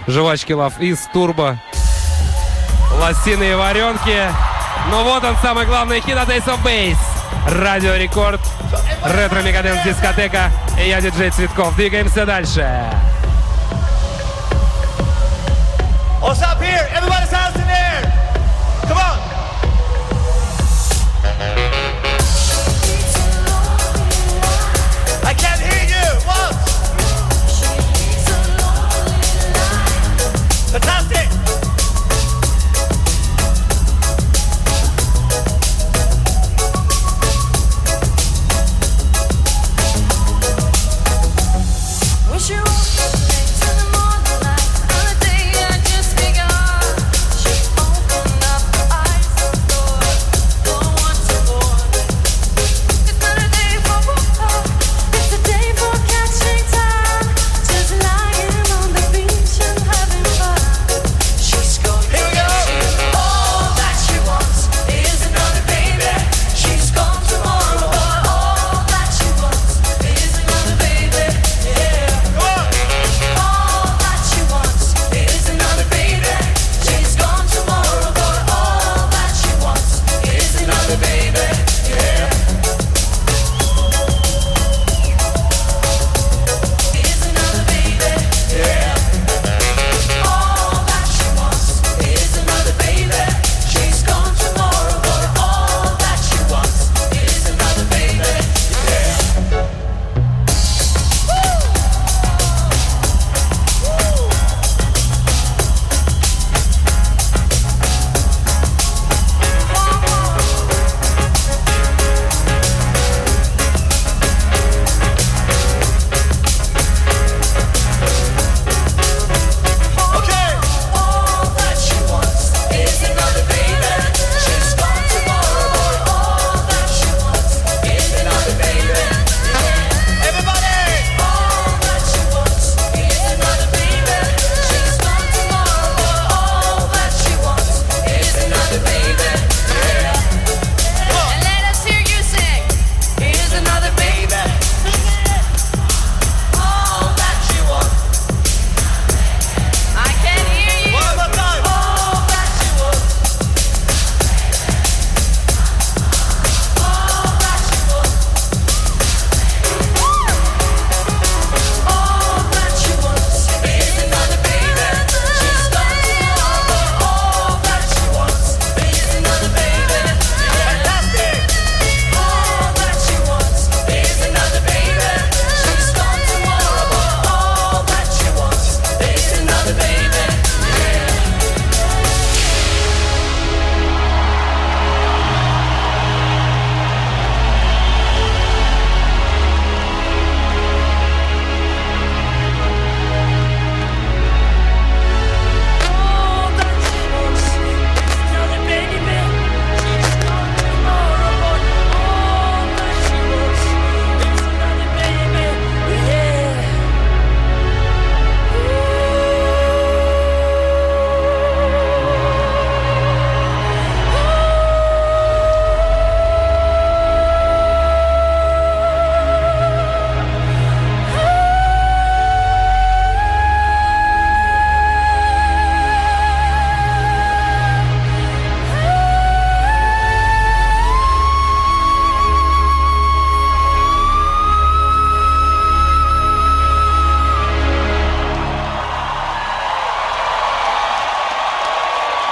Жвачки Love из Турбо. Лосиные варенки. Ну вот он, самый главный хит от Ace of Base. Радио Рекорд. Ретро Мегаденс дискотека. И я, диджей Цветков. Двигаемся дальше. What's up here? Everybody's hands in the air. Come on. I can't hear you. What? Fantastic.